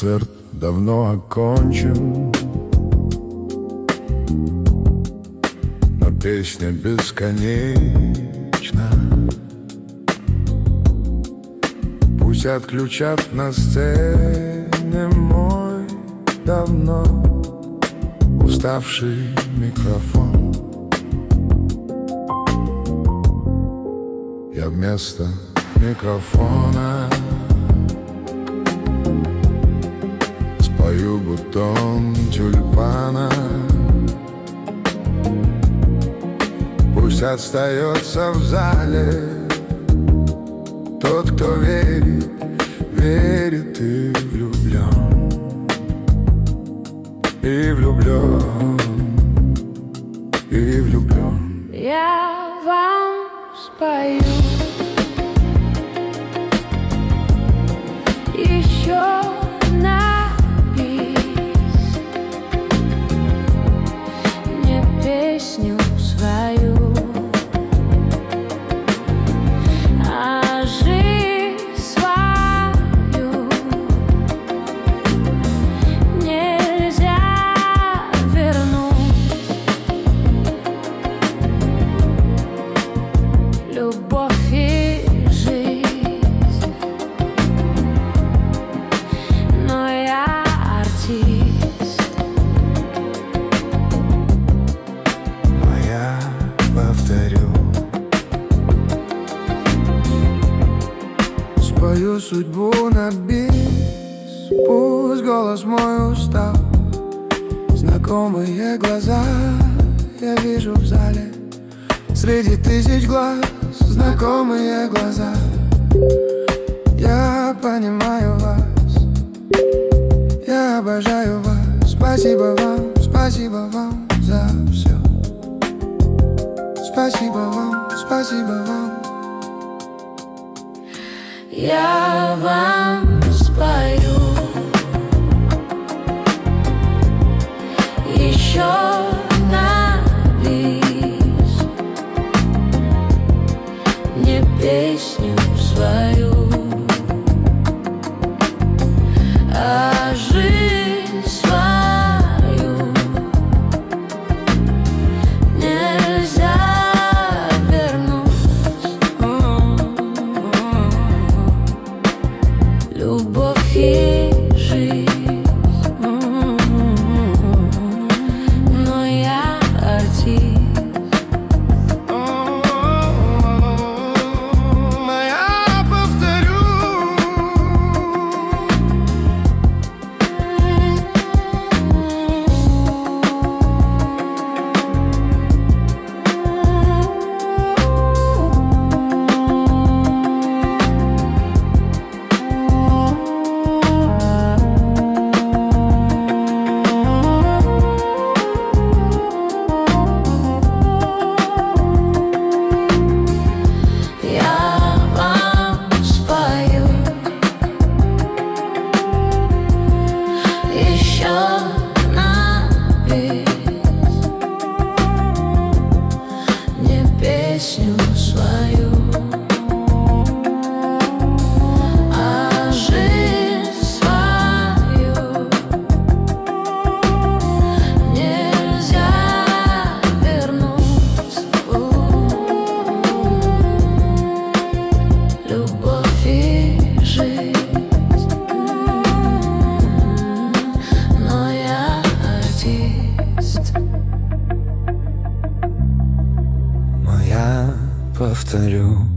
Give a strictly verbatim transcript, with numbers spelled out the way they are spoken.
Концерт давно окончен, но песня бесконечна. Пусть отключат на сцене мой давно уставший микрофон. Я вместо микрофона спою бутон тюльпана. Пусть остается в зале тот, кто верит, верит и влюблен, и влюблен, и влюблен. Я вам спою еще на бис, не песню свою, а жизнь свою. Нельзя вернуть любовь и жизнь, но я артист. А я повторю, спою судьбу на бис. Пусть голос мой устал, знакомые глаза я вижу в зале. Среди тысяч глаз знакомые глаза. Я понимаю вас, я обожаю вас. Спасибо вам, спасибо вам за все. Спасибо вам, спасибо вам. Я вам спою еще на бис, не песню свою, а жизнь свою. Нельзя вернуть любовь и жизнь, но я артист. Песню свою, а жизнь свою. Нельзя вернуть любовь и жизнь, но я артист. Я повторю,